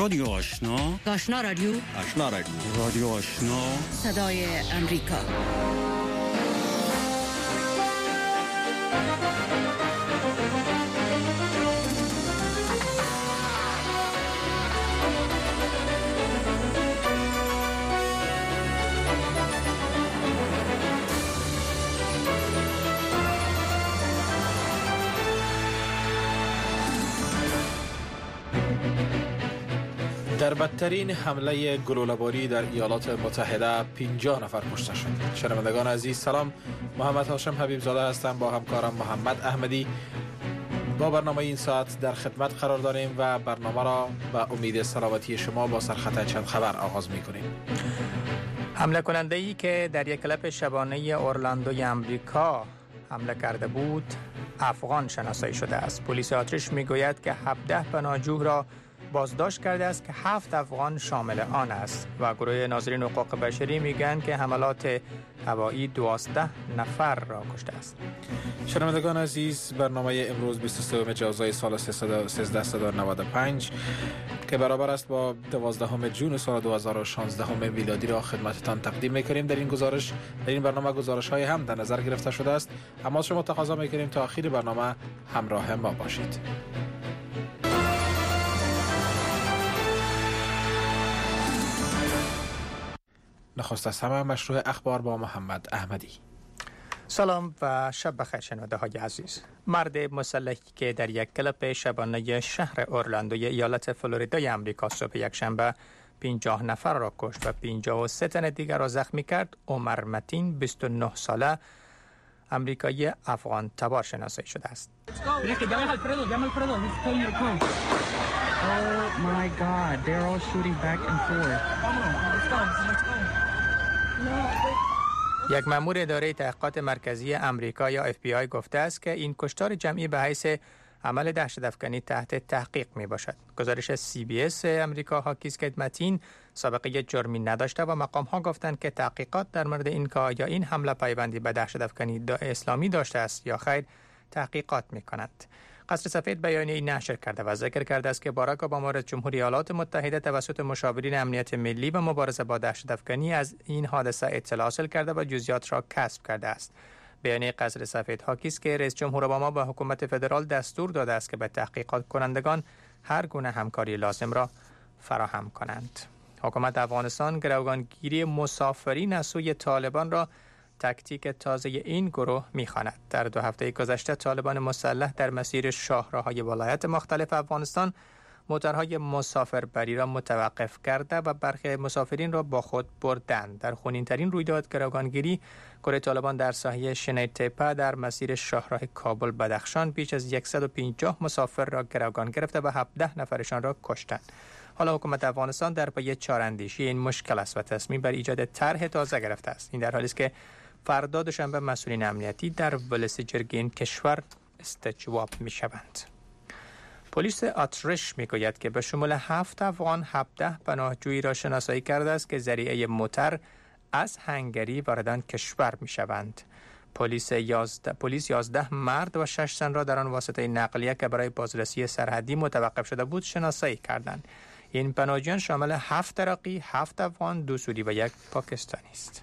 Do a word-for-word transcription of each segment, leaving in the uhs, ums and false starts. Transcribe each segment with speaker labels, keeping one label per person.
Speaker 1: رادیو آشنا،
Speaker 2: آشنا رادیو،
Speaker 1: آشنا رادیو، رادیو آشنا،
Speaker 2: صدای امریکا.
Speaker 3: در بدترین حمله گلوله‌باری در ایالات متحده پنجاه نفر کشته شد. شنوندگان عزیز سلام، محمد هاشم حبیب زاده هستم با همکارم محمد احمدی. با برنامه این ساعت در خدمت قرار داریم و برنامه را به امید سلامتی شما با سرخط چند خبر آغاز می‌کنیم.
Speaker 4: حمله کننده ای که در یک کلب شبانه اورلاندوی امریکا حمله کرده بود افغان شناسایی شده است. پلیس اتریش میگوید که هفده پناهجو را بازداشت کرده است که هفت افغان شامل آن است و گروه ناظرین حقوق بشری میگن که حملات هوایی دوازده نفر را کشته است.
Speaker 3: شنوندگان عزیز، برنامه امروز بیست و سوم جوزای سال سیزده و نود و پنج که برابر است با دوازدهم جون سال دو هزار و شانزده میلادی را خدمتتان تقدیم میکنیم. در این گزارش در این برنامه گزارش های هم در نظر گرفته شده است، اما شما تقاضا میکنیم تا آخر برنامه همراه ما باشید. نخست از همه مشروع اخبار با محمد احمدی.
Speaker 4: سلام و شب بخیر شنونده های عزیز. مرد مسلحی که در یک کلب شبانه شهر اورلاندوی ایالت فلوریدای امریکا صبح یک شنبه پنجاه نفر را کشت و پنجاه و سه تن دیگر را زخمی کرد، عمر متین بیست و نه ساله امریکایی افغان تبار شناسایی شده است.
Speaker 5: Oh my God, they're all shooting back and forth.
Speaker 4: یک مأمور اداره تحقیقات مرکزی امریکا یا اف بی آی گفته است که این کشتار جمعی به حیث عمل دهشت‌افکنی تحت تحقیق می باشد. گزارش سی بی اس امریکا حاکی است که متین سابقه جرمی نداشته و مقام ها گفتند که تحقیقات در مورد این که آیا این حمله پایبندی به دهشت‌افکنی اسلامی داشته است یا خیر تحقیقات می کند. قصر سفید بیانیه‌ای نشر کرده و ذکر کرده است که باراک اوباما رئیس جمهوری ایالات متحده توسط مشاورین امنیت ملی و مبارزه با دهشت‌افکنی از این حادثه اطلاع حاصل کرده و جزئیات را کسب کرده است. بیانیه قصر سفید حاکی است که رئیس جمهور اوباما به حکومت فدرال دستور داده است که به تحقیقات کنندگان هر گونه همکاری لازم را فراهم کنند. حکومت افغانستان گروگانگیری مسافرین از سوی طالبان را تاکتیک تازه این گروه می‌خواند. در دو هفته گذشته طالبان مسلح در مسیر شاهراهای ولایت مختلف افغانستان موتورهای مسافربری را متوقف کرده و برخی مسافرین را با خود بردند. در خونین‌ترین رویداد گروگانگیری گروه طالبان در ساحه شنیتپا در مسیر شاهراه کابل بدخشان بیش از صد و پنجاه مسافر را گروگان گرفته و هفده نفرشان را کشتند. حالا حکومت افغانستان در پی چاراندیشی این مشکل است و تصمیم بر ایجاد طرح تازه گرفته است. این در حالی است که فردا دوشنبه مسئولین امنیتی در ولس جرگه این کشور استجواب می شوند. پلیس اتریش می گوید که به شمول هفت افغان هفده پناهجویی را شناسایی کرده است که ذریعه موتر از هنگری وارد کشور می شوند. پلیس یازده پلیس یازده مرد و شش زن را در آن واسطه نقلیه که برای بازرسی سرحدی متوقف شده بود شناسایی کردند. این پناهجویان شامل هفت عراقی، هفت افغان، دو سوری و یک پاکستانی است.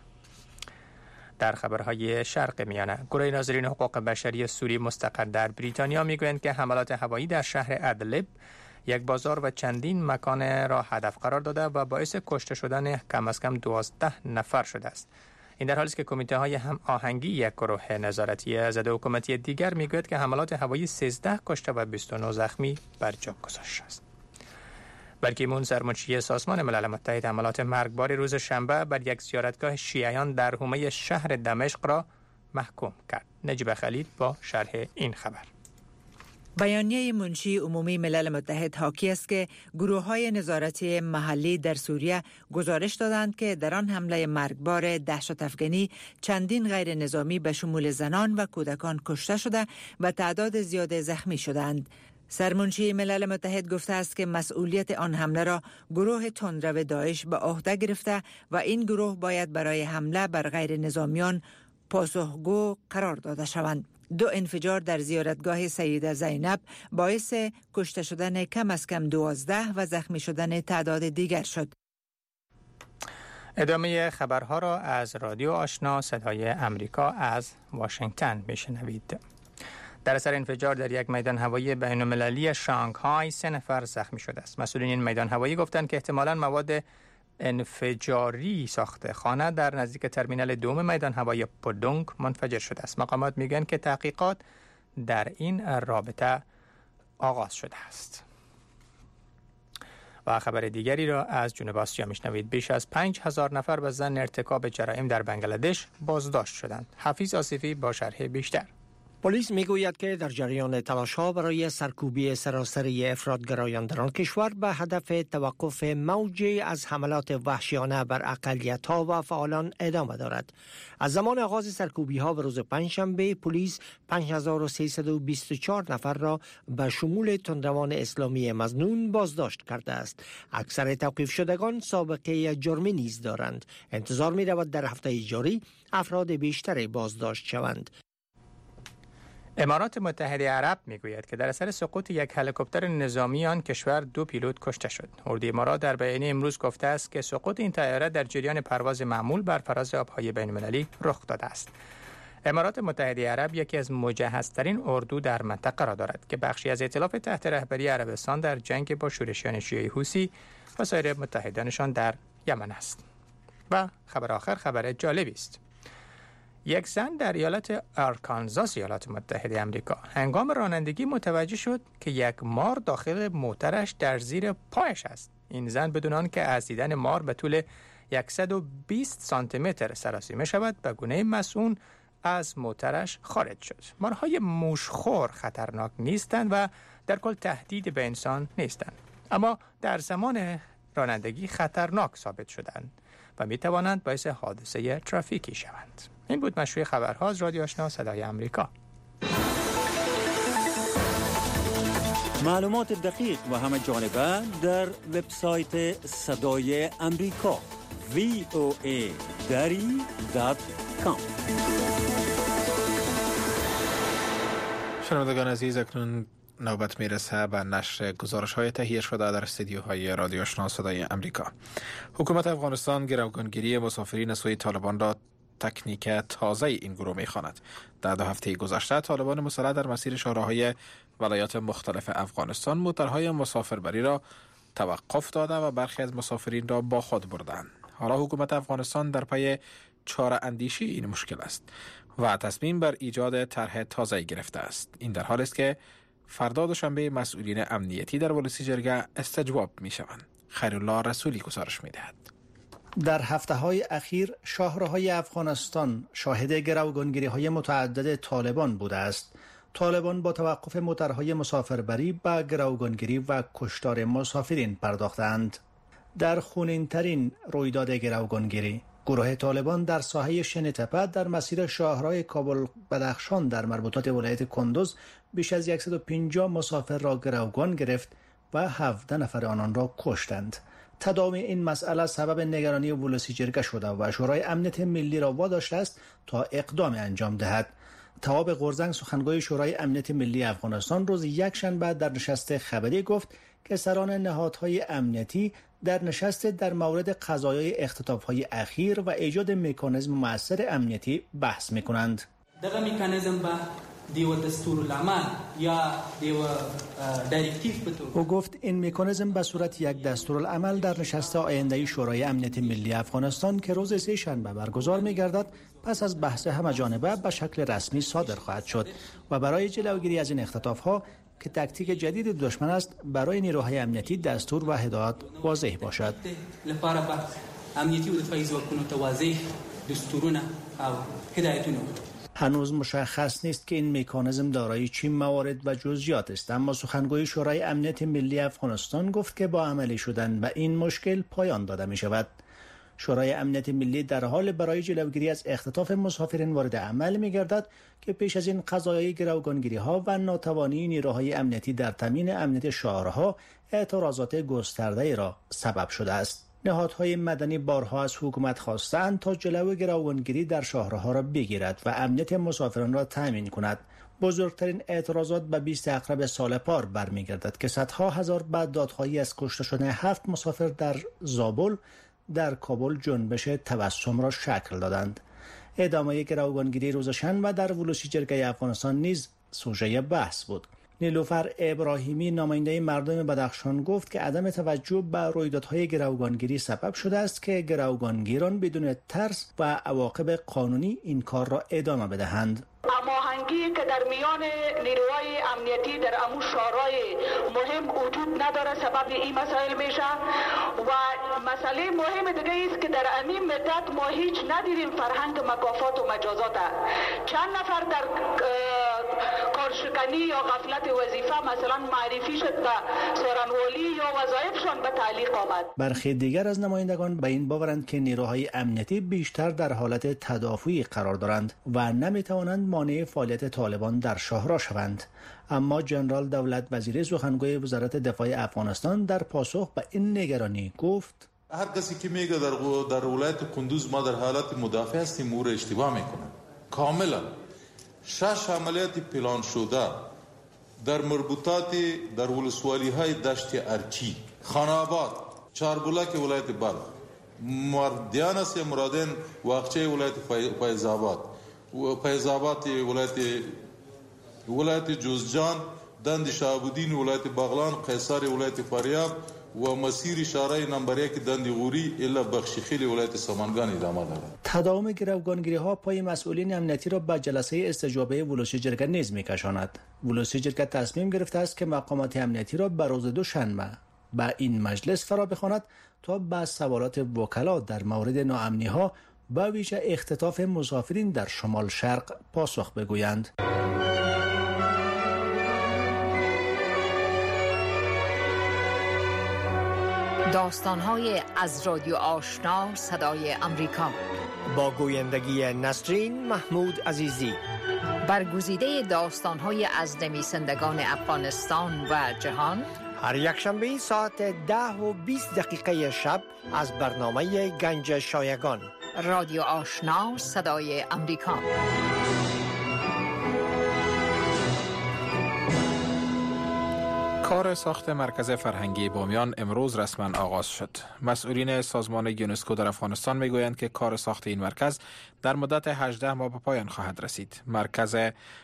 Speaker 4: در خبرهای شرق میانه، گروه ناظرین حقوق بشری سوری مستقر در بریتانیا میگویند که حملات هوایی در شهر ادلب یک بازار و چندین مکان را هدف قرار داده و باعث کشته شدن کم از کم دوازده نفر شده است. این در حالی است که کمیته های هم آهنگی یک گروه نظارتی ضد حکومتی دیگر میگوید که حملات هوایی سیزده کشته و بیست و نه زخمی بر جا گذاشته است. بلکه مون سرمنشی سازمان ملل متحد حملات مرگبار روز شنبه بر یک زیارتگاه شیعیان در حومه شهر دمشق را محکوم کرد. نجیب خلیل با شرح این خبر.
Speaker 6: بیانیه منشی عمومی ملل متحد حاکی است که گروه‌های نظارتی محلی در سوریه گزارش دادند که در آن حمله مرگبار دهشت‌افکنی چندین غیر نظامی به شمول زنان و کودکان کشته شده و تعداد زیاد زخمی شدند. سرمنشی ملل متحد گفته است که مسئولیت آن حمله را گروه تندرو داعش به عهده گرفته و این گروه باید برای حمله بر غیر نظامیان پاسخگو قرار داده شوند. دو انفجار در زیارتگاه سیده زینب باعث کشته شدن کم از کم دوازده و زخمی شدن تعداد دیگر شد.
Speaker 4: ادامه خبرها را از رادیو آشنا صدای امریکا از واشنگتن میشنوید. در اثر انفجار در یک میدان هوایی بین المللی شانگهای سه نفر زخمی شده است. مسئولین این میدان هوایی گفتند که احتمالاً مواد انفجاری ساخته خانه در نزدیک ترمینال دوم میدان هوایی پودونگ منفجر شده است. مقامات میگن که تحقیقات در این رابطه آغاز شده است. و خبر دیگری را از جنوب آسیا میشنوید. بیش از پنج هزار نفر به ظن ارتکاب جرایم در بنگلادش بازداشت شدند. حفیظ آصفی با شرح بیشتر.
Speaker 7: پلیس میگوید که در جریان تلاش‌ها برای سرکوبی سراسری افراطگرایان در آن کشور به هدف توقف موجی از حملات وحشیانه بر اقلیت‌ها و فعالان ادامه دارد. از زمان آغاز سرکوبی‌ها به روز پنجشنبه پلیس پنج هزار و سیصد و بیست و چهار نفر را به شمول تندروان اسلامی مظنون بازداشت کرده است. اکثر توقیف شدگان سابقه جرمی نیز دارند. انتظار می‌رود در هفته جاری افراد بیشتری بازداشت شوند.
Speaker 4: امارات متحده عرب میگوید که در اثر سقوط یک هلیکوپتر نظامی آن کشور دو پیلوت کشته شد. اردوی امارات در بیانیه امروز گفته است که سقوط این طیاره در جریان پرواز معمول بر فراز آبهای بین‌المللی رخ داده است. امارات متحده عرب یکی از مجهزترین اردو در منطقه را دارد که بخشی از ائتلاف تحت رهبری عربستان در جنگ با شورشیان شیعه حوثی و سایر متحدانشان در یمن است. و خبر آخر خبر جالبی است. یک زن در ایالت آرکانزاس ایالات متحده آمریکا هنگام رانندگی متوجه شد که یک مار داخل موترش در زیر پایش است. این زن بدون آنکه از دیدن مار به طول صد و بیست سانتی متر سراسیمه شود به گونه مسئول از موترش خارج شد. مارهای موشخور خطرناک نیستند و در کل تهدید به انسان نیستند، اما در زمان رانندگی خطرناک ثابت شدند و می توانند باعث حادثه ترافیکی شوند. این بود مشروع خبرها از رادیو آشنا صدای امریکا.
Speaker 1: معلومات دقیق و همه جانبه در وبسایت صدای امریکا وی او ای دری دات کام.
Speaker 3: شنوندگان عزیز، اکنون نوبت میرسه به نشر گزارش‌های تهیه شده در استودیوهای رادیو آشنا صدای امریکا. حکومت افغانستان گروگانگیری مسافرین سوی طالبان را تکنیک تازه این گروه می‌خواند. در دو هفته گذشته طالبان مسلح در مسیر شهرهای ولایات مختلف افغانستان موترهای مسافربری را توقف داده و برخی از مسافرین را با خود بردند. حالا حکومت افغانستان در پی چاره اندیشی این مشکل است و تصمیم بر ایجاد طرح تازه گرفته است. این در حالی است که فردا دوشنبه مسئولین امنیتی در ولسی جرگه استجواب می‌شوند. خیرالله رسولی گزارش می‌دهد.
Speaker 8: در هفته‌های اخیر شهرهای افغانستان شاهد گروگانگیری‌های متعدد طالبان بوده است. طالبان با توقف موترهای مسافربری به گروگانگیری و کشتار مسافرین پرداختند. در خونین‌ترین رویداد گروگانگیری، گروه طالبان در ساحه شن‌تپه در مسیر شاهراه کابل بدخشان در مربوطات ولایت کندوز بیش از صد و پنجاه مسافر را گروگان گرفت و هفده نفر آنان را کشتند. تداوم این مسئله سبب نگرانی ولسی جرگه شده و شورای امنیت ملی را واداشته است تا اقدام انجام دهد. تواب قرزنگ سخنگوی شورای امنیت ملی افغانستان روز یکشنبه در نشست خبری گفت که سران نهادهای امنیتی در نشست در مورد قضایای اختطاف‌های اخیر و ایجاد مکانیزم مؤثر امنیتی بحث می‌کنند.
Speaker 9: دغه مکانیزم با دیو دستورالعمل یا دیو دایرکتیو بتو.
Speaker 8: او گفت این مکانیزم به صورت یک دستورالعمل در نشست آینده شورای امنیت ملی افغانستان که روز سه شنبه برگزار می‌گردد پس از بحث همه‌جانبه به شکل رسمی صادر خواهد شد و برای جلوگیری از این اختطاف‌ها که تاکتیک جدید دشمن است برای نیروهای امنیتی دستور و هدایت واضح باشد.
Speaker 9: لپاره با امنیتی و دفاعی ځواکونو ته واضح دستورونه او هدایتونه.
Speaker 8: هنوز مشخص نیست که این مکانیزم دارای چه موارد و جزئیات است، اما سخنگوی شورای امنیت ملی افغانستان گفت که با عملی شدن و این مشکل پایان داده می شود. شورای امنیت ملی در حال برای جلوگیری از اختطاف مسافرین وارد عمل می‌گردد که پیش از این قضایای گروگانگیری‌ها و ناتوانی نیروهای امنیتی در تامین امنیت شهرها اعتراضات گسترده‌ای را سبب شده است. نهادهای مدنی بارها از حکومت خواستند تا جلوی گروگانگیری در شهرها را بگیرد و امنیت مسافران را تامین کند. بزرگترین اعتراضات به بیست عقرب سال پار برمیگردد که صدها هزار بعد دادخواهی از کشته شدن هفت مسافر در زابل در کابل جنبش تبسم را شکل دادند. ادامه گروگانگیری روز شنبه در ولوسیجرگه افغانستان نیز سوژه بحث بود. نیلوفر ابراهیمی نماینده مردم بدخشان گفت که عدم توجه به رویدادهای گروگانگیری سبب شده است که گروگانگیران بدون ترس و عواقب قانونی این کار را ادامه بدهند.
Speaker 10: هماهنگی که در میان نیروهای امنیتی در امو شورای مهم وجود نداره سبب این مسائل میشه و مسئله مهم دیگه است که در امین مدت ما هیچ ندیدیم فرهنگ مکافات و مجازات. چند نفر در کارشکنی یا غفلت وظیفه مثلا معرفی شد به سورانوالی یا وظایفشان به تعلیق آمد. برخی دیگر از نمایندگان به این باورند که نیروهای امنیتی بیشتر در حالت تدافعی قرار دارند و نمیتوانند مانع فعالیت طالبان در شهرها شوند. اما جنرال دولت وزیری سخنگوی وزارت دفاع افغانستان در پاسخ به این نگرانی گفت:
Speaker 11: هر کسی که میگه در در ولایت قندوز ما در حالت مدافع هستیم او را اشتباه میکنه. کاملا شش عملیات پلان شده در مربوطات در ولسوالی های دشت ارچی، خاناباد، چاربولک ولایت بلخ، مردیان است یا مرادین واقچه ولایت فیض‌آباد و فیض‌آباد ولایت ولایت جوزجان، دند شهاب‌الدین ولایت بغلان، قیصر ولایت فاریاب و مسیر شارع نمبر یک دند غوری الا بخشیخیل ولایت سامانگان ادامه دارد.
Speaker 8: تداوم گروگانگیری ها پای مسئولین امنیتی را به جلسه استجابه ولوسیجرگه نیز می‌کشاند. ولوسیجرگه تصمیم گرفته است که مقامات امنیتی را به روز دوشنبه به این مجلس فرا بخواند تا به سوالات وکلا در مورد ناامنی‌ها با ویژه اختطاف مسافرین در شمال شرق پاسخ بگویند.
Speaker 2: داستان‌های از رادیو آشنا صدای امریکا
Speaker 7: با گویندگی نسرین محمود عزیزی.
Speaker 2: برگزیده داستان‌های از نویسندگان افغانستان و جهان
Speaker 7: هر یک شنبه ساعت ده و بیست دقیقه شب از برنامه گنج شایگان.
Speaker 2: رادیو آشنا صدای امریکا.
Speaker 3: کار ساخت مرکز فرهنگی بامیان امروز رسما آغاز شد. مسئولین سازمان یونسکو در افغانستان میگویند که کار ساخت این مرکز در مدت هجده ماه به پایان خواهد رسید. مرکز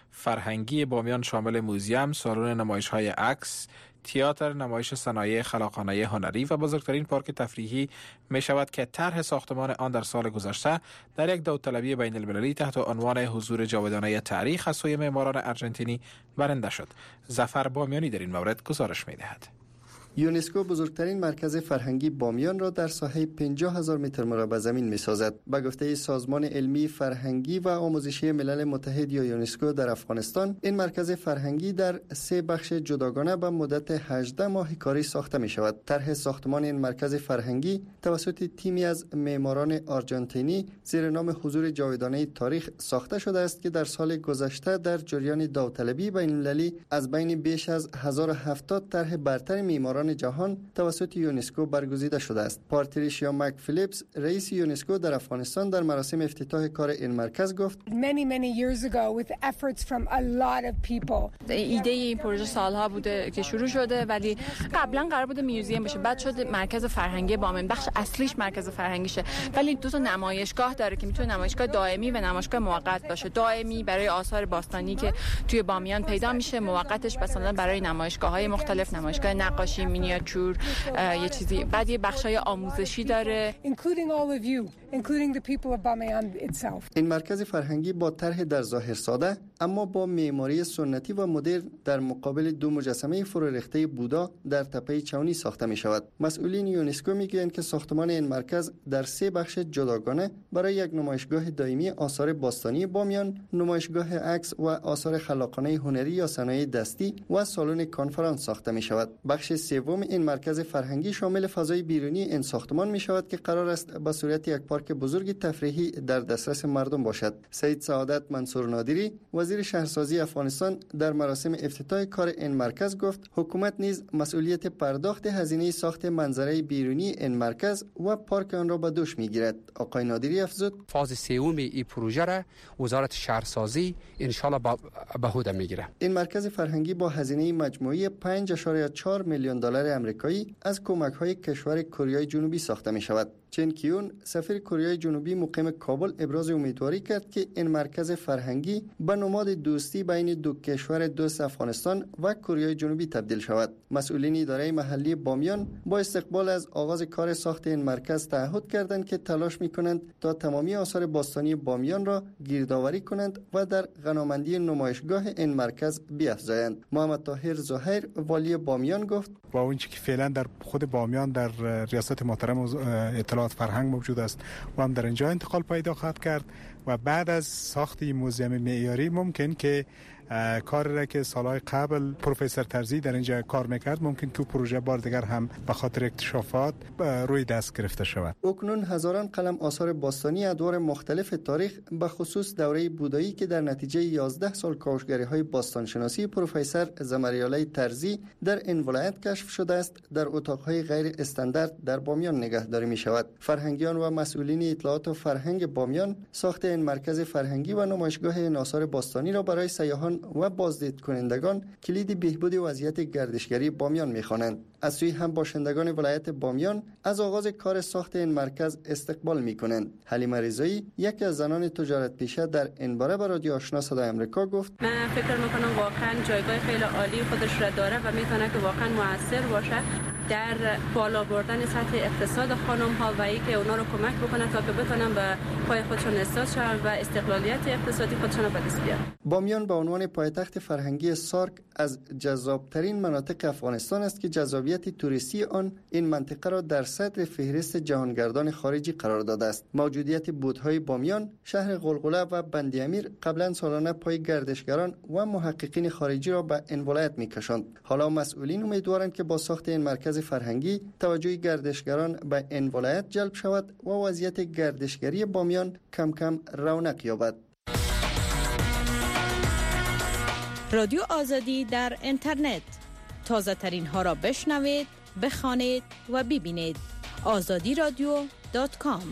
Speaker 3: فرهنگی بامیان شامل موزیم، سالن نمایش‌های عکس، تئاتر، نمایش صنایع خلاقانه هنری و بزرگترین پارک تفریحی می شود که طرح ساختمان آن در سال گذشته در یک داوطلبی بین المللی تحت عنوان حضور جاودانه تاریخ از سوی معماران ارژنتینی برنده شد. ظفر بامیانی در این مورد گزارش می دهد.
Speaker 12: یونسکو بزرگترین مرکز فرهنگی بامیان را در ساحه پنجاه هزار متر مربع زمین می‌سازد. به گفته سازمان علمی فرهنگی و آموزشی ملل متحد یا یونسکو در افغانستان، این مرکز فرهنگی در سه بخش جداگانه به مدت هجده ماه کاری ساخته می‌شود. طرح ساختمان این مرکز فرهنگی توسط تیمی از معماران آرژانتینی زیر نام حضور جاودانه تاریخ ساخته شده است که در سال گذشته در جریان داوطلبی بین المللی از بین بیش از هزار و هفتاد طرح برتر معماران جهان توسط یونسکو برگزیده شده است. پاتریشیا مک فیلیپس، رئیس یونسکو در افغانستان، در مراسم افتتاح کار این مرکز گفت:
Speaker 13: many many years ago with efforts from a lot of people.
Speaker 14: ایده این پروژه سالها بوده که شروع شده، ولی قبلا قرار بوده میوزیم بشه، بعد شد مرکز فرهنگی بامیان. بخش اصلیش مرکز فرهنگیشه، ولی دو تا نمایشگاه داره که میتونه نمایشگاه دائمی و نمایشگاه موقت باشه. دائمی برای آثار باستانی که توی بامیان پیدا میشه، موقتش مثلا برای نمایشگاه‌های مختلف، نمایشگاه نقاشی، مینیاتور، یه چیزی. بعد یه بخشای آموزشی داره
Speaker 13: including all of you including the people of Bamiyan itself.
Speaker 12: این مرکز فرهنگی با طرح در ظاهر ساده اما با معماری سنتی و مدرن در مقابل دو مجسمه فرورخته بودا در تپه چونی ساخته می شود. مسئولین یونسکو میگویند که ساختمان این مرکز در سه بخش جداگانه برای یک نمایشگاه دائمی آثار باستانی بامیان، نمایشگاه عکس و آثار خلاقانه هنری یا صنایع دستی و سالن کنفرانس ساخته می شود. بخش سوم این مرکز فرهنگی شامل فضای بیرونی این ساختمان می شود که قرار است به صورت یک پارک بزرگ تفریحی در دسترس مردم باشد. سید سعادت منصور نادری، وزیر وزیر شهرسازی افغانستان در مراسم افتتاح کار این مرکز گفت حکومت نیز مسئولیت پرداخت هزینه ساخت منظره بیرونی این مرکز و پارک آن را به دوش میگیرد. آقای نادری افزود
Speaker 15: فاز سوم این پروژه را وزارت شهرسازی ان شاء الله به عهده میگیره.
Speaker 12: این مرکز فرهنگی با هزینه مجموعی پنج و چهار میلیون دلار آمریکایی از کمک‌های کشور کره جنوبی ساخته می شود. چن کیون سفیر کره جنوبی مقیم کابل ابراز امیدواری کرد که این مرکز فرهنگی به نماد دوستی بین دو کشور دوست افغانستان و کره جنوبی تبدیل شود. مسئولین اداره محلی بامیان با استقبال از آغاز کار ساخت این مرکز تعهد کردند که تلاش می‌کنند تا تمامی آثار باستانی بامیان را گردآوری کنند و در غنامندی نمایشگاه این مرکز بیافزایند. محمد طاهر زهیر والی بامیان گفت
Speaker 16: با اون چیزی که فعلا در خود بامیان در ریاست محترم اطلاعات فرهنگ موجود است و هم در اینجا انتقال پیدا خواهد کرد و بعد از ساخت این موزیم معیاری ممکن که کار را که سالهای قبل پروفسور ترزی در اینجا کار میکرد ممکن که پروژه بار دیگر هم به خاطر اکتشافات روی دست گرفته شود.
Speaker 12: اکنون هزاران قلم آثار باستانی ادوار مختلف تاریخ به خصوص دوره بودایی که در نتیجه یازده سال کاوشگری‌های باستانشناسی پروفسور زمریاله ترزی در این ولایت کشف شده است در اتاق‌های غیر استاندارد در بامیان نگهداری می‌شود. فرهنگیان و مسئولین اطلاعات و فرهنگ بامیان ساخت این مرکز فرهنگی و نمایشگاه این آثار باستانی را برای سیاحان و بازدید کنندگان کلید بهبود وضعیت گردشگری بامیان می‌خوانند. از سوی هم باشندگان ولایت بامیان از آغاز کار ساخت این مرکز استقبال می‌کنند. حلیمه رضایی یکی از زنان تجارت پیشه در این باره به رادیو آشنا صدای آمریکا گفت
Speaker 17: من فکر می‌کنم واقعا جایگاه خیلی عالی خودش را داره و می‌تونه که واقعا موثر باشه در بالا بردن سطح اقتصاد خانم‌ها و اینکه اونا رو کمک بکنه تا که بتونن به پای خودشون اساس شوند و استقلالیت اقتصادی خودشون رو به دست بیارن.
Speaker 12: بامیان به عنوان پایتخت فرهنگی سارک از جذابترین مناطق افغانستان است که جذابیت توریستی آن این منطقه را در صدر فهرست جهانگردان خارجی قرار داده است. موجودیت بودهای بامیان، شهر غلغله و بندی امیر قبلا سالانه پای گردشگران و محققین خارجی را به این ولایت می‌کشاند. حالا مسئولین امیدوارند که با ساخت این مرکز فرهنگی توجه گردشگران به این ولایت جلب شود و وضعیت گردشگری بامیان کم کم رونق یابد.
Speaker 18: رادیو آزادی در اینترنت تازه ترین ها را بشنوید، بخوانید و ببینید. آزادی رادیو دات کام.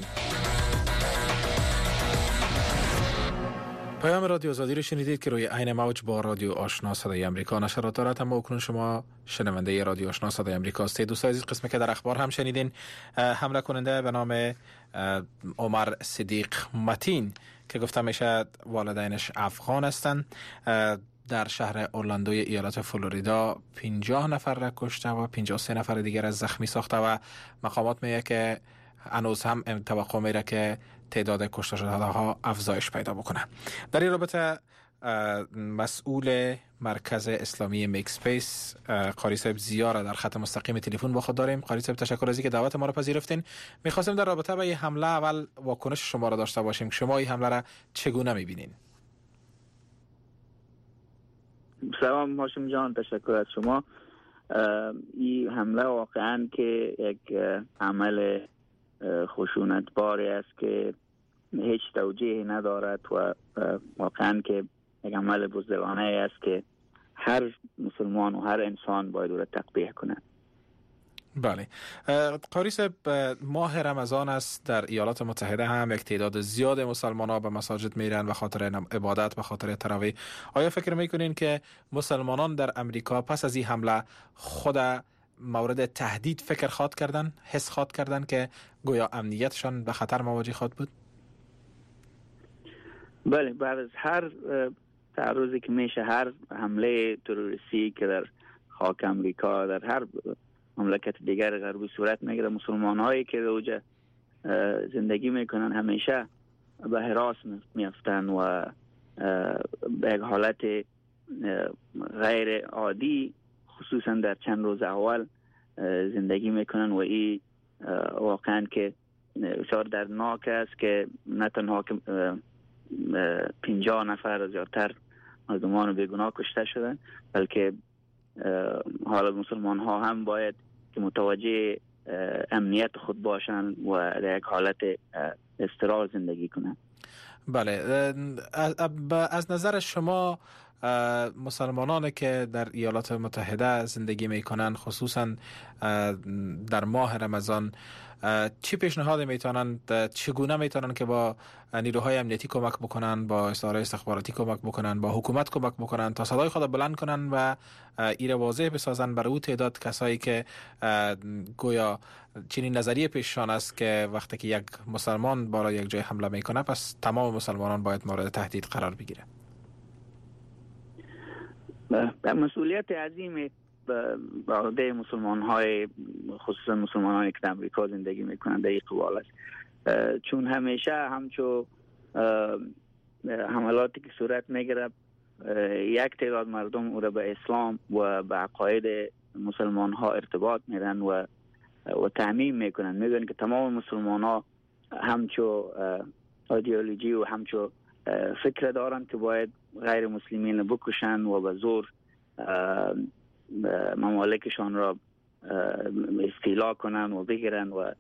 Speaker 3: پیام رادیو آزادی رو شنیدید که روی عین موج با رادیو آشنا صدای امریکا نشرات دارد. اما اکنون شما شنونده رادیو آشنا صدای امریکا هستید. دوستان عزیز، قسمی که در اخبار هم شنیدین، حمله کننده به نام عمر صدیق متین که گفته میشه والدینش افغان هستند در شهر اورلاندوی ایالت فلوریدا پنجاه نفر را کشته و پنجاه و سه نفر دیگر از زخمی ساخته و مقامات میگه که هنوز هم توقع میره که تعداد کشته شده ها افزایش پیدا بکنه. در این رابطه مسئول مرکز اسلامی میک اسپیس قاری صاحب زیا را در خط مستقیم تلفن با خود داریم. قاری صاحب، تشکر از اینکه دعوت ما را پذیرفتین. می‌خواستیم در رابطه با این حمله اول واکنش شما را داشته باشیم. شما این حمله را چگونه می‌بینید؟
Speaker 19: سلام هاشم جان، تشکر از شما. این حمله واقعا که یک عمل خشونتباری است که هیچ توجیهی ندارد و واقعا که یک عمل بزدلانه است که هر مسلمان و هر انسان باید او را تقبیح کنند.
Speaker 3: بله قاری صاحب، ماه رمضان است. در ایالات متحده هم یک تعداد زیاد مسلمان ها به مساجد میرن و خاطر عبادت، به خاطر تراویح. آیا فکر میکنین که مسلمانان در امریکا پس از این حمله خود مورد تهدید فکر خواد کردن، حس خواد کردن که گویا امنیتشان به خطر مواجه خواد بود؟
Speaker 19: بله، بعد از هر تعرضی که میشه، هر حمله تروریستی که در خاک امریکا، در هر مملکت دیگر غربی صورت میگیره، مسلمان هایی که اوجه زندگی میکنن همیشه به هراس میفتن و به یک حالت غیر عادی خصوصا در چند روز اول زندگی میکنن و این واقعا که بسیار دردناک است که نه تنها که پنجاه نفر زیادتر مردمان بیگناه کشته شدن، بلکه حالا مسلمان ها هم باید که متوجه امنیت خود باشند و در یک حالت استقرار زندگی کنند.
Speaker 3: بله، از نظر شما مسلمانانی که در ایالات متحده زندگی میکنن خصوصا در ماه رمضان چی پیشنهاد میتونن، چگونه میتونن که با نیروهای امنیتی کمک بکنن، با اداره استخباراتی کمک بکنن، با حکومت کمک بکنن تا صدای خود بلند کنن و ایره واضح بسازن برای اون تعداد کسایی که گویا چنین نظریه پیششان است که وقتی که یک مسلمان برای یک جای حمله میکنه پس تمام مسلمانان باید مورد تهدید قرار بگیره؟
Speaker 19: در مسئولیت عظیم به عهده مسلمان های خصوصا مسلمانانی که در امریکا زندگی میکنند در این قبال است، چون همیشه همچو حملاتی که صورت میگیره یک تعداد مردم او را به اسلام و به عقاید مسلمان ها ارتباط میدن و و تعمیم میکنن، میگن که تمام مسلمان ها همچو ایدئولوژی و همچو فکر دارن که باید غیر مسلمین بکشن و به زور ممالکشان را استیلا کنن و بگیرن و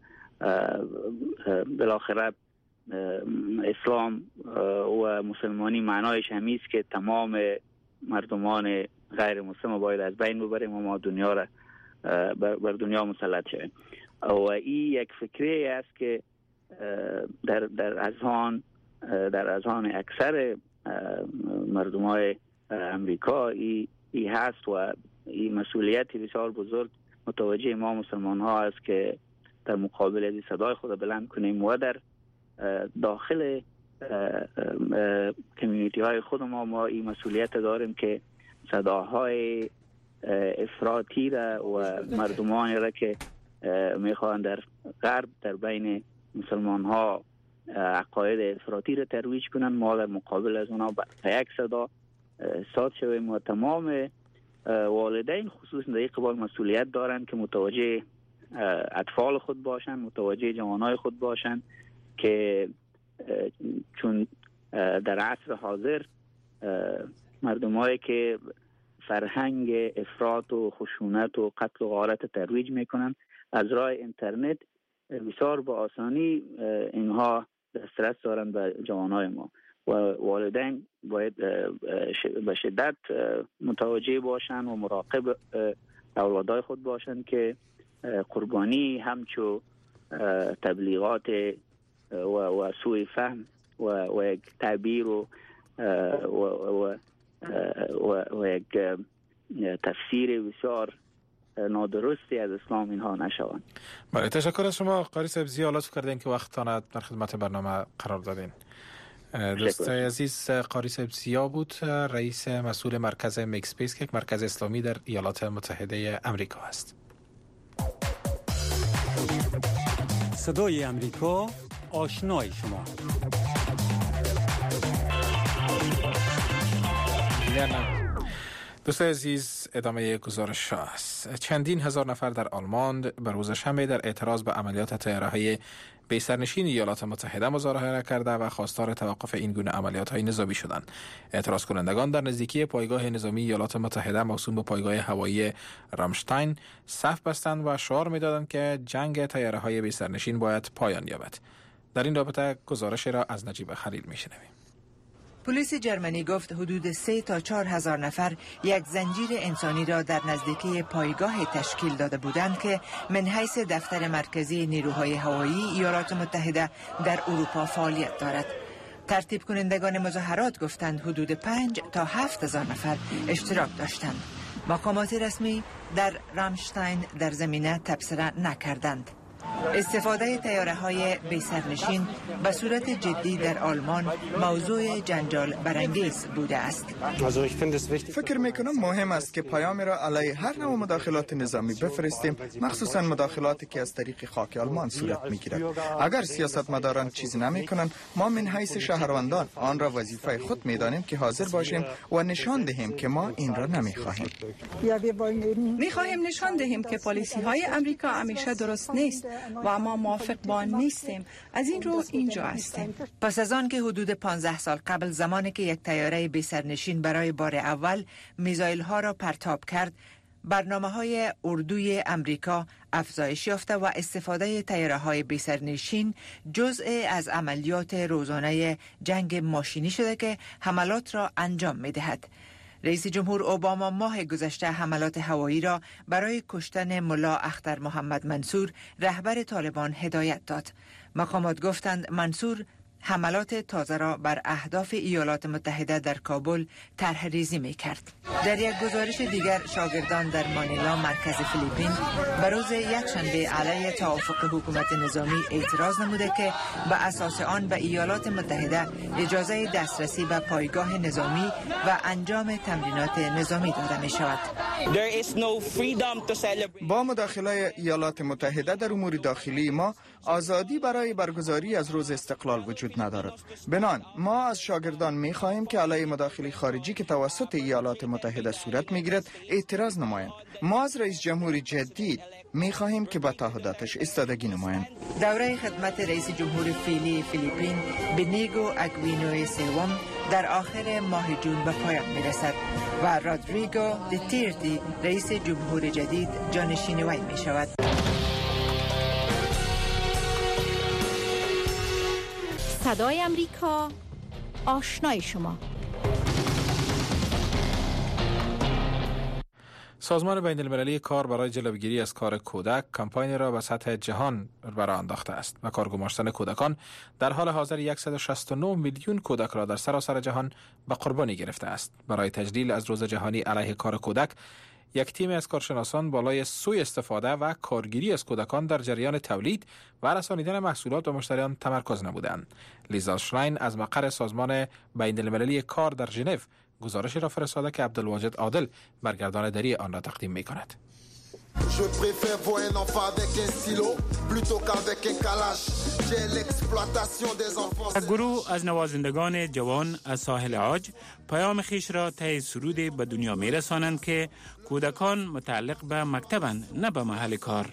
Speaker 19: بالاخره اسلام و مسلمانی معنایش همیست که تمام مردمان غیر مسلم باید از بین ببریم و ما دنیا را بر دنیا مسلط شویم. و این یک فکری است که در در اذهان در اذهان اکثر مردمای امریکا ای, ای هست و این مسئولیتی بسیار بزرگ متوجه ما مسلمان ها است که در مقابل از صدای خود بلند کنیم و در داخل کمیونیتی های خود ما ما این مسئولیت داریم که صداهای افراطی را و مردمانی را که میخوان در غرب در بین مسلمان ها عقاید افراطی را ترویج کنن، ما در مقابل از اونا به یک صدا ساد شویم و تمام والدین خصوصا در این قبال مسئولیت دارن که متوجه اطفال خود باشن، متوجه جوانای خود باشن که چون در عصر حاضر مردمایی که فرهنگ افراط و خشونت و قتل و غارت ترویج میکنن از راه اینترنت بسیار با آسانی اینها دسترس دارن به جوانای ما و والدین باید به شدت متوجه باشن و مراقب اولادای خود باشن که قربانی همچو تبلیغات و, و سوء فهم و, و یک تعبیر و و, و, و, و یک تفسیر بسیار نادرستی از اسلام اینها نشوند.
Speaker 3: بله، تشکر از شما قاری سبزی، لطف کردین که وقتتان در خدمت برنامه قرار دادین. دوست عزیز، قاری سبزیا بود رئیس مسئول مرکز میکسپیس که یک مرکز اسلامی در ایالات متحده امریکا است.
Speaker 1: صدای امریکا، آشنای شما.
Speaker 3: دوست عزیز، ادامه گزارش است. چندین هزار نفر در آلمان بر روز شنبه در اعتراض به عملیات طیاره‌های بی‌سرنشین ایالات متحده مظاهره کرده و خواستار توقف این گونه عملیات‌های نظامی شدند. اعتراض کنندگان در نزدیکی پایگاه نظامی ایالات متحده موسوم به پایگاه هوایی رامشتاین صف بستند و شعار می‌دادند که جنگ طیاره‌های بی‌سرنشین باید پایان یابد. در این رابطه گزارشی را از نجیب خلیل می‌شنویم.
Speaker 6: پلیس جرمنی گفت حدود سه تا چهار هزار نفر یک زنجیر انسانی را در نزدیکی پایگاه تشکیل داده بودند که من حیث دفتر مرکزی نیروهای هوایی ایالات متحده در اروپا فعالیت دارد. ترتیب کنندگان مظاهرات گفتند حدود پنج تا هفت هزار نفر اشتراک داشتند. مقامات رسمی در رامشتاین در زمینه تبصره نکردند. استفاده طیاره‌های بی‌سرنشین به صورت جدی در آلمان موضوع جنجال برانگیز بوده است.
Speaker 20: فکر میکنم مهم است که پیامی را علیه هر نوع مداخلات نظامی بفرستیم، مخصوصا مداخلاتی که از طریق خاک آلمان صورت میگیرد. اگر سیاستمداران چیزی نمیکنند، ما من حیث شهروندان آن را وظیفه خود میدانیم که حاضر باشیم و نشان دهیم که ما این را نمیخواهیم.
Speaker 21: میخواهیم نشان دهیم که پالیسی های امریکا همیشه درست نیست و ما موافق با نیستیم. از این رو اینجا هستیم.
Speaker 6: پس از آن که حدود پانزده سال قبل زمانی که یک طیاره بی‌سرنشین برای بار اول میزایل ها را پرتاب کرد برنامه‌های اردوی امریکا افزایش یافته و استفاده طیاره‌های بی‌سرنشین جزء از عملیات روزانه جنگ ماشینی شده که حملات را انجام می‌دهد. رئیس جمهور اوباما ماه گذشته حملات هوایی را برای کشتن ملا اختر محمد منصور رهبر طالبان هدایت داد. مقامات گفتند منصور حملات تازه را بر اهداف ایالات متحده در کابل طرح ریزی می کرد. در یک گزارش دیگر شاگردان در مانیلا مرکز فیلیپین به روز یکشنبه علیه توافق حکومت نظامی اعتراض نموده که به اساس آن به ایالات متحده اجازه دسترسی به پایگاه نظامی و انجام تمرینات نظامی داده می شود.
Speaker 20: با مداخله ایالات متحده در امور داخلی ما آزادی برای برگزاری از روز استقلال وجود ندارد. بنان ما از شاگردان می خواهیم که علیه مداخله خارجی که توسط ایالات متحده صورت می گیرد اعتراض نمایند. ما از رئیس جمهور جدید می خواهیم که به تعهداتش ایستادگی نمایند.
Speaker 6: دوره خدمت رئیس جمهور فعلی فیلیپین بنیگو اگوینو سوم در آخر ماه جون به پایان می رسد و رودریگو دوترته رئیس جمهور جدید جانشین وی می شود.
Speaker 18: صدای امریکا، آشنای شما.
Speaker 3: سازمان بین المللی کار برای جلوگیری از کار کودک کمپاینی را به سطح جهان راه انداخته است و کار گماشتن کودکان در حال حاضر صد و شصت و نه میلیون کودک را در سراسر جهان به قربانی گرفته است. برای تجلیل از روز جهانی علیه کار کودک، یک تیم از کارشناسان بالای سوء استفاده و کارگیری از کودکان در جریان تولید و رسانیدن محصولات به مشتریان تمرکز نمودند. لیزا شراین از مقر سازمان بین المللی کار در ژنو گزارشی را فرستاده که عبدالواجد عادل برگردان دری آن را تقدیم می کند.
Speaker 5: گروه از نوازندگان جوان از ساحل عاج پیام خیش را طی سرود به دنیا می رسانند که کودکان متعلق به مکتبند، نه به محل کار.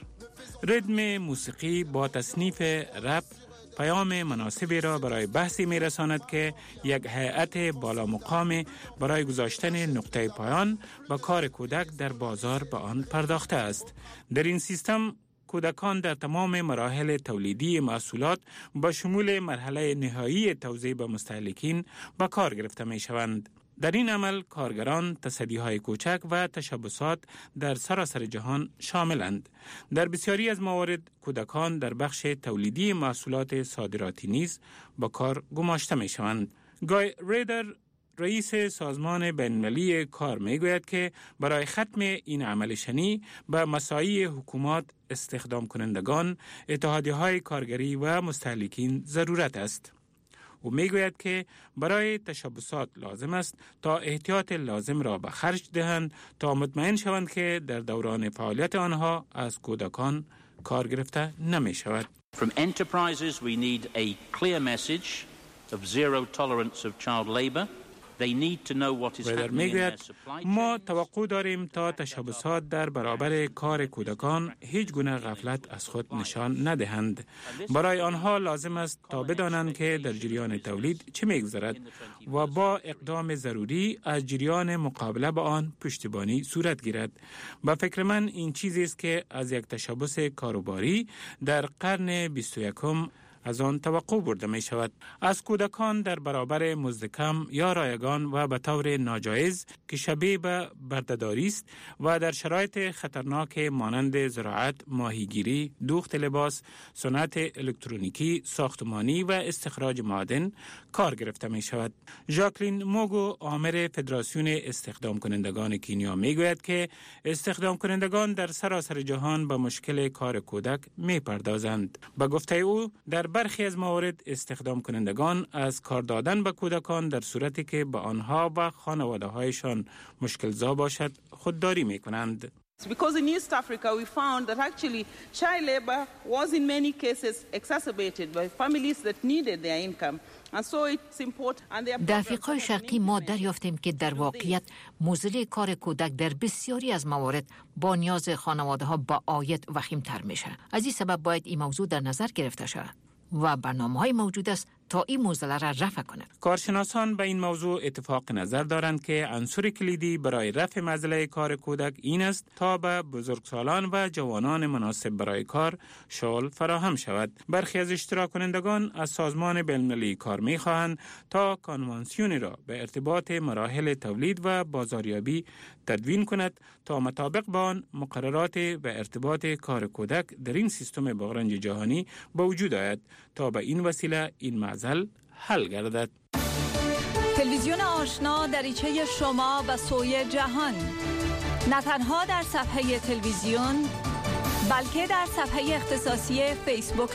Speaker 5: ریتم موسیقی با تصنیف رپ پیام مناسبی را برای بحثی می رساند که یک هیئت بالا مقام برای گذاشتن نقطه پایان به کار کودک در بازار به آن پرداخته است. در این سیستم کودکان در تمام مراحل تولیدی محصولات با شمول مرحله نهایی توزیع به مستهلکین به کار گرفته می شوند. در این عمل کارگران تصدیهای کوچک و تشبسات در سراسر جهان شاملند. در بسیاری از موارد کودکان در بخش تولیدی محصولات صادراتی نیز با کار گماشته می شوند. گای ریدر رئیس سازمان بین‌المللی کار می گوید که برای ختم این عمل شنی به مساعی حکومات، استخدام کنندگان، اتحادیه‌های کارگری و مستهلکین ضرورت است. او می گوید که برای تشبسات لازم است تا احتیاط لازم را به خرج دهند تا مطمئن شوند که در دوران فعالیت آنها از کودکان کار گرفته نمی شود.
Speaker 22: From enterprises we need a clear message of zero tolerance of child labor. They need to know what is happening in their supply chain.
Speaker 5: ما توقع داریم تا تشبسات در برابر کار کودکان هیچ گونه غفلت از خود نشان ندهند. برای آنها لازم است تا بدانند که در جریان تولید چه می‌گذرد و با اقدام ضروری از جریان مقابله با آن پشتیبانی صورت گیرد. با فکر من این چیزی است که از یک تشبس کاروباری در قرن بیست و یکم از آن توقع برده می شود. از کودکان در برابر مزد کم یا رایگان و به طور ناجایز که شبیه به بردهداری است و در شرایط خطرناک مانند زراعت، ماهیگیری، دوخت لباس، صنعت الکترونیکی، ساختمانی و استخراج معادن کار گرفته می شود. ژاکلین موگو آمر فدراسیون استخدام کنندگان کینیا می گوید که استخدام کنندگان در سراسر جهان به مشکل کار کودک می پردازند. به گفته او در برخی از موارد استخدام کنندگان از کار دادن به کودکان در صورتی که به آنها و خانواده هایشان مشکل زا باشد خودداری می کنند.
Speaker 23: Because in East Africa we found that actually child labor was in many cases exacerbated by families that needed their income.
Speaker 2: در آفریقای شرقی ما دریافتیم که در واقعیت موزله کار کودک در بسیاری از موارد با نیاز خانواده ها با عاید وخیم‌تر میشه. از این سبب باید این موضوع در نظر گرفته شود و برنامه‌های موجود است تا این معضله را رفع کند.
Speaker 5: کارشناسان به این موضوع اتفاق نظر دارند که عنصر کلیدی برای رفع معضله کار کودک این است تا به بزرگسالان و جوانان مناسب برای کار شغل فراهم شود. برخی از اشتراک کنندگان از سازمان بین‌المللی کار می خواهند تا کنوانسیونی را به ارتباط مراحل تولید و بازاریابی تدوین کند تا مطابق با آن مقررات و ارتباط کار کودک در این سیستم بغرنج جهانی به وجود آید تا به این وسیله این معضل حل گردد.
Speaker 4: تلویزیون آشنا دریچه شما به سوی جهان، نه تنها در صفحه تلویزیون بلکه در صفحه اختصاصی فیسبوک